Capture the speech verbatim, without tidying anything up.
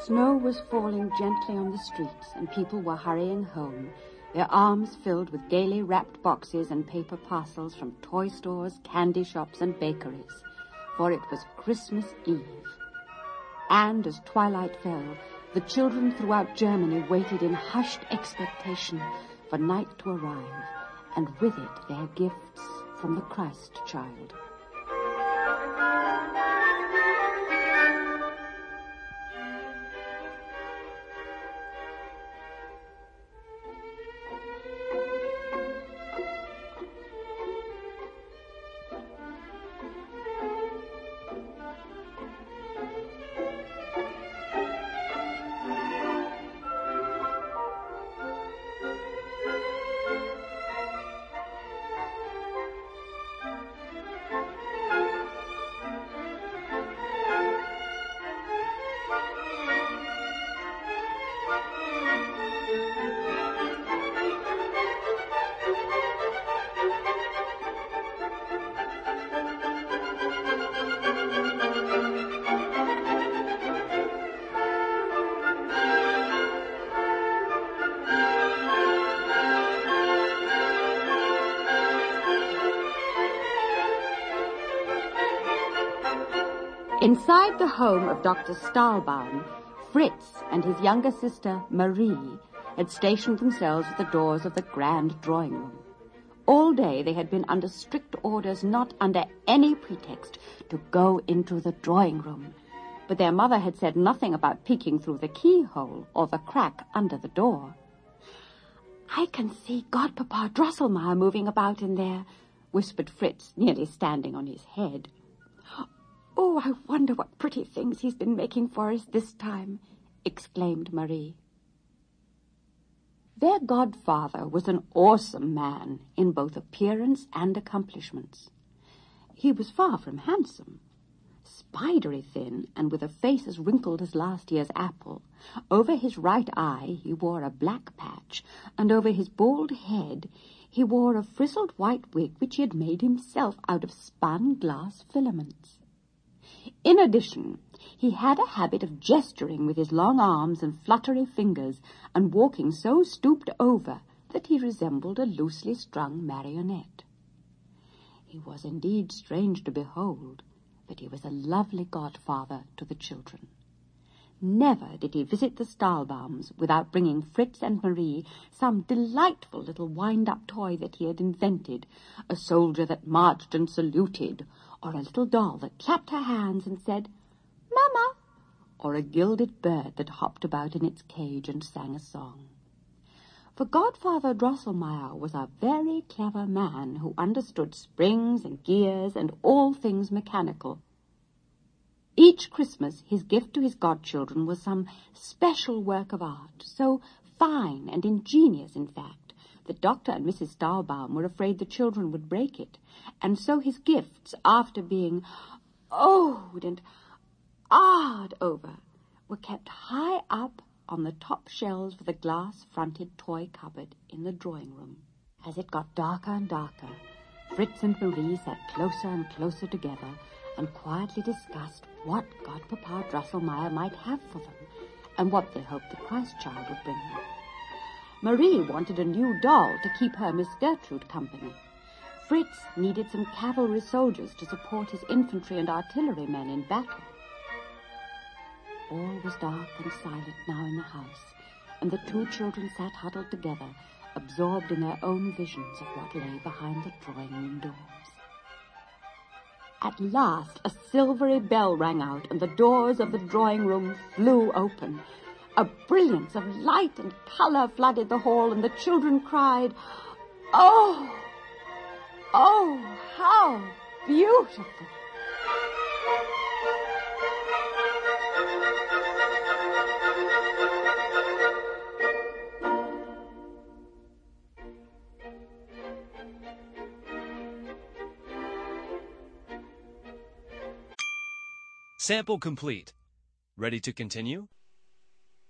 Snow was falling gently on the streets, and people were hurrying home, their arms filled with gaily wrapped boxes and paper parcels from toy stores, candy shops, and bakeries, for it was Christmas Eve. And as twilight fell, the children throughout Germany waited in hushed expectation for night to arrive, and with it their gifts from the Christ child. Inside the home of Doctor Stahlbaum, Fritz and his younger sister, Marie, had stationed themselves at the doors of the grand drawing room. All day they had been under strict orders not under any pretext to go into the drawing room, but their mother had said nothing about peeking through the keyhole or the crack under the door. "I can see Godpapa Drosselmeyer moving about in there," whispered Fritz, nearly standing on his head. "Oh, I wonder what pretty things he's been making for us this time," exclaimed Marie. Their godfather was an awesome man in both appearance and accomplishments. He was far from handsome. Spidery thin and with a face as wrinkled as last year's apple, over his right eye he wore a black patch, and over his bald head he wore a frizzled white wig which he had made himself out of spun glass filaments. In addition, he had a habit of gesturing with his long arms and fluttery fingers, and walking so stooped over that he resembled a loosely strung marionette. He was indeed strange to behold, but he was a lovely godfather to the children. Never did he visit the Stahlbaums without bringing Fritz and Marie some delightful little wind-up toy that he had invented, a soldier that marched and saluted, or a little doll that clapped her hands and said, "Mama," or a gilded bird that hopped about in its cage and sang a song. For Godfather Drosselmeyer was a very clever man who understood springs and gears and all things mechanical. Each Christmas his gift to his godchildren was some special work of art, so fine and ingenious, in fact, that Doctor and Missus Stahlbaum were afraid the children would break it, and so his gifts, after being oh'd and ah'd over, were kept high up on the top shelves of the glass-fronted toy cupboard in the drawing-room. As it got darker and darker, Fritz and Marie sat closer and closer together and quietly discussed what Godpapa Drosselmeyer might have for them, and what they hoped the Christ child would bring them. Marie wanted a new doll to keep her Miss Gertrude company. Fritz needed some cavalry soldiers to support his infantry and artillery men in battle. All was dark and silent now in the house, and the two children sat huddled together, absorbed in their own visions of what lay behind the drawing-room doors. At last a silvery bell rang out, and the doors of the drawing-room flew open. A brilliance of light and color flooded the hall, and the children cried, "Oh, oh, how beautiful!" Sample complete. Ready to continue?